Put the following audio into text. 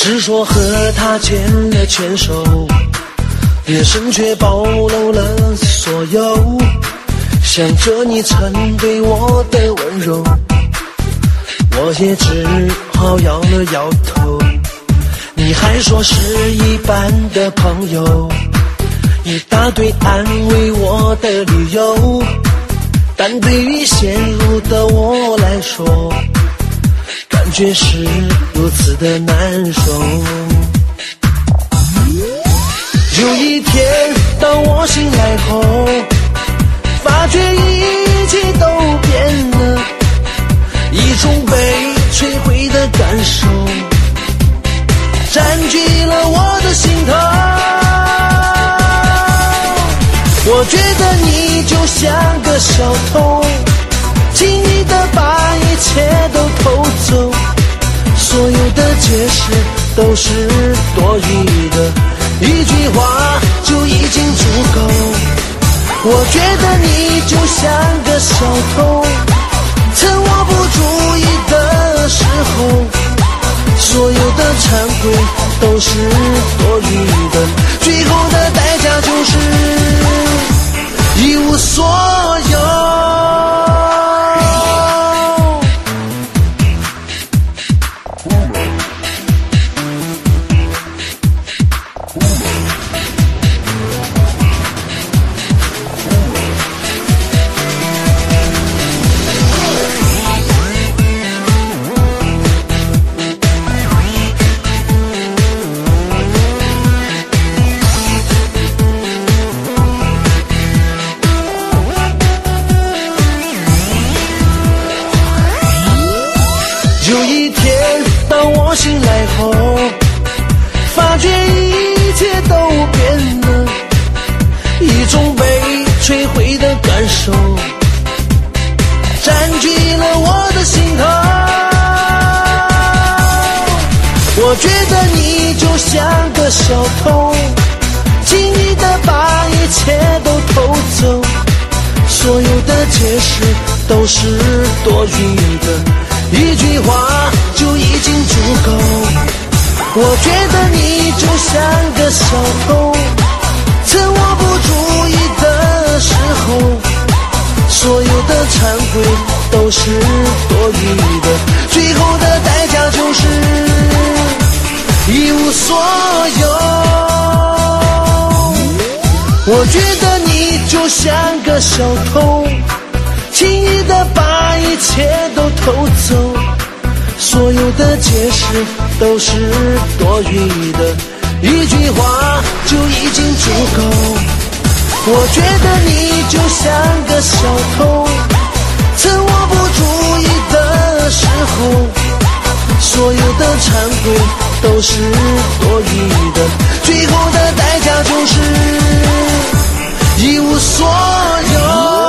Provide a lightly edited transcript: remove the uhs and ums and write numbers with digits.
只说和他牵了牵手，眼神却暴露了所有，想着你曾对我的温柔，我也只好摇了摇头。你还说是一般的朋友，一大堆安慰我的理由，但对于陷入的我来说，感觉是如此的难受。有一天当我醒来后，发觉一切都变了，一种被摧毁的感受占据了我的心头。我觉得你就像个小偷，轻易地把一切都偷走，所有的解释都是多余的，一句话就已经足够。我觉得你就像个小偷，趁我不注意的时候，所有的忏悔都是多余的，最后的代价就是一无所有。有一天当我醒来后，发觉一切都变了，一种被摧毁的感受占据了我的心头。我觉得你就像个小偷，轻易地把一切都偷走，所有的解释都是多余的，一句话就已经足够。我觉得你就像个小偷，趁我不注意的时候，所有的忏悔都是多余的，最后的代价就是一无所有。我觉得你就像个小偷，轻易地把一切都偷走，所有的解释都是多余的，一句话就已经足够。我觉得你就像个小偷，趁我不注意的时候，所有的忏悔都是多余的，最后的代价就是一无所有。